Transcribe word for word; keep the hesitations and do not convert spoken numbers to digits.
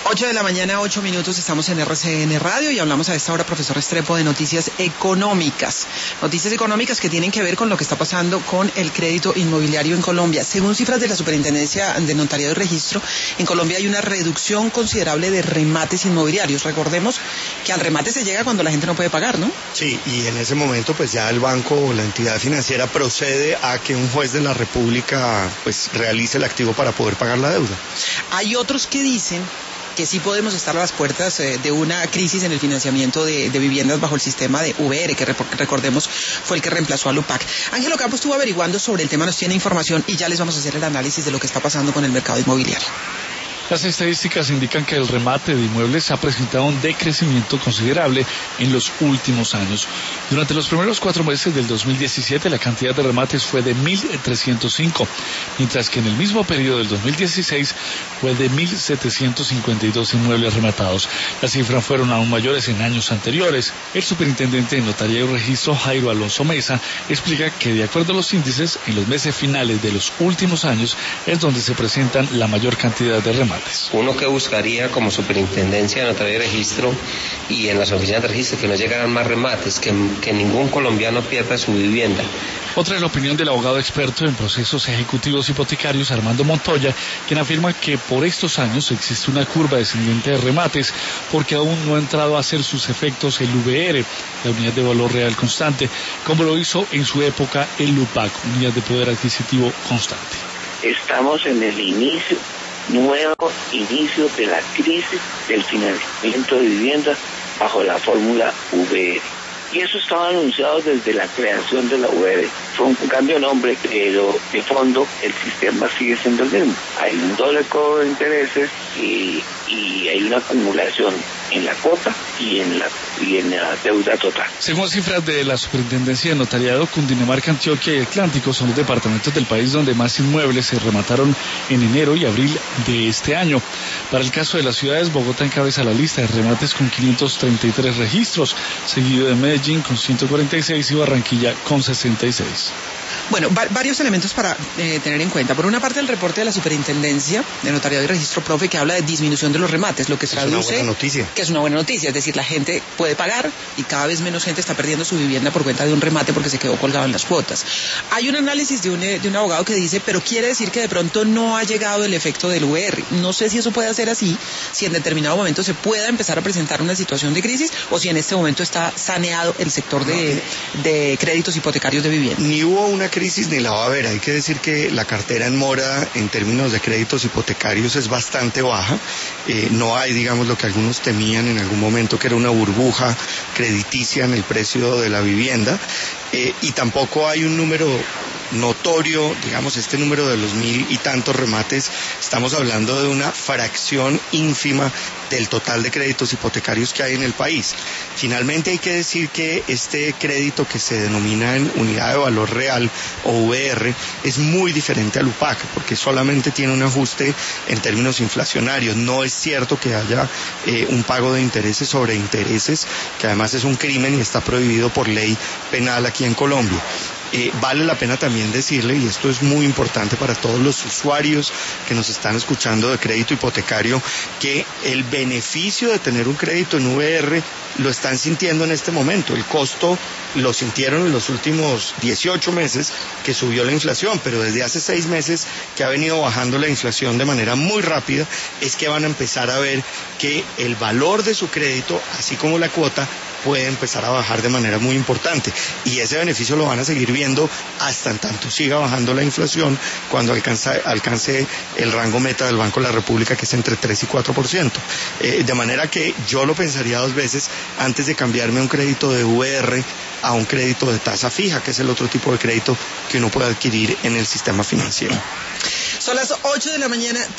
ocho de la mañana, ocho minutos, estamos en R C N Radio y hablamos a esta hora, profesor Restrepo, de noticias económicas. Noticias económicas que tienen que ver con lo que está pasando con el crédito inmobiliario en Colombia. Según cifras de la Superintendencia de Notariado y Registro, en Colombia hay una reducción considerable de remates inmobiliarios. Recordemos que al remate se llega cuando la gente no puede pagar, ¿no? Sí, y en ese momento pues ya el banco o la entidad financiera procede a que un juez de la República pues realice el activo para poder pagar la deuda. Hay otros que dicen que sí podemos estar a las puertas eh, de una crisis en el financiamiento de, de viviendas bajo el sistema de V R, que recordemos fue el que reemplazó al UPAC. Ángelo Campo estuvo averiguando sobre el tema, nos tiene información y ya les vamos a hacer el análisis de lo que está pasando con el mercado inmobiliario. Las estadísticas indican que el remate de inmuebles ha presentado un decrecimiento considerable en los últimos años. Durante los primeros cuatro meses del dos mil diecisiete, la cantidad de remates fue de mil trescientos cinco, mientras que en el mismo periodo del dos mil dieciséis fue de mil setecientos cincuenta y dos inmuebles rematados. Las cifras fueron aún mayores en años anteriores. El superintendente de Notaría y Registro, Jairo Alonso Mesa, explica que de acuerdo a los índices, en los meses finales de los últimos años es donde se presentan la mayor cantidad de remates. Uno que buscaría como superintendencia de Notaría y Registro y en las oficinas de registro que no llegaran más remates, que, que ningún colombiano pierda su vivienda. Otra es la opinión del abogado experto en procesos ejecutivos hipotecarios, Armando Montoya, quien afirma que por estos años existe una curva descendente de remates porque aún no ha entrado a hacer sus efectos el V R, la unidad de valor real constante, como lo hizo en su época el UPAC, unidad de poder adquisitivo constante. Estamos en el inicio nuevo inicio de la crisis del financiamiento de viviendas bajo la fórmula V R. Y eso estaba anunciado desde la creación de la V R. Fue un cambio de nombre, pero de fondo el sistema sigue siendo el mismo. Hay un doble cobro de intereses y, y hay una acumulación en la cuota y en la, y en la deuda total. Según cifras de la Superintendencia de Notariado, Cundinamarca, Antioquia y Atlántico son los departamentos del país donde más inmuebles se remataron en enero y abril de este año. Para el caso de las ciudades, Bogotá encabeza la lista de remates con quinientos treinta y tres registros, seguido de Medellín con ciento cuarenta y seis y Barranquilla con sesenta y seis. Bueno, va varios elementos para eh, tener en cuenta. Por una parte, el reporte de la Superintendencia de Notariado y Registro, profe, que habla de disminución de los remates, lo que traduce... Es una buena noticia. Que es una buena noticia, es decir, la gente puede pagar y cada vez menos gente está perdiendo su vivienda por cuenta de un remate porque se quedó colgado en las cuotas. Hay un análisis de un, de un abogado que dice, pero quiere decir que de pronto no ha llegado el efecto del V R. No sé si eso puede ser así, si en determinado momento se pueda empezar a presentar una situación de crisis o si en este momento está saneado el sector de, de créditos hipotecarios de vivienda. Ni hubo una crisis ni la va a haber. Hay que decir que la cartera en mora en términos de créditos hipotecarios es bastante baja. Eh, no hay, digamos, lo que algunos temían en algún momento, que era una burbuja crediticia en el precio de la vivienda. Eh, y tampoco hay un número notorio, digamos, este número de los mil y tantos remates, estamos hablando de una fracción ínfima del total de créditos hipotecarios que hay en el país. Finalmente hay que decir que este crédito que se denomina en unidad de valor real o V R es muy diferente al UPAC porque solamente tiene un ajuste en términos inflacionarios. No es cierto que haya eh, un pago de intereses sobre intereses, que además es un crimen y está prohibido por ley penal aquí en Colombia. Eh, vale la pena también decirle, y esto es muy importante para todos los usuarios que nos están escuchando de crédito hipotecario, que el beneficio de tener un crédito en V R lo están sintiendo en este momento. El costo lo sintieron en los últimos dieciocho meses que subió la inflación, pero desde hace seis meses que ha venido bajando la inflación de manera muy rápida, es que van a empezar a ver que el valor de su crédito, así como la cuota, puede empezar a bajar de manera muy importante y ese beneficio lo van a seguir viendo hasta en tanto siga bajando la inflación cuando alcance, alcance el rango meta del Banco de la República, que es entre tres y cuatro por ciento. Eh, de manera que yo lo pensaría dos veces antes de cambiarme un crédito de V R a un crédito de tasa fija, que es el otro tipo de crédito que uno puede adquirir en el sistema financiero. Son las ocho de la mañana.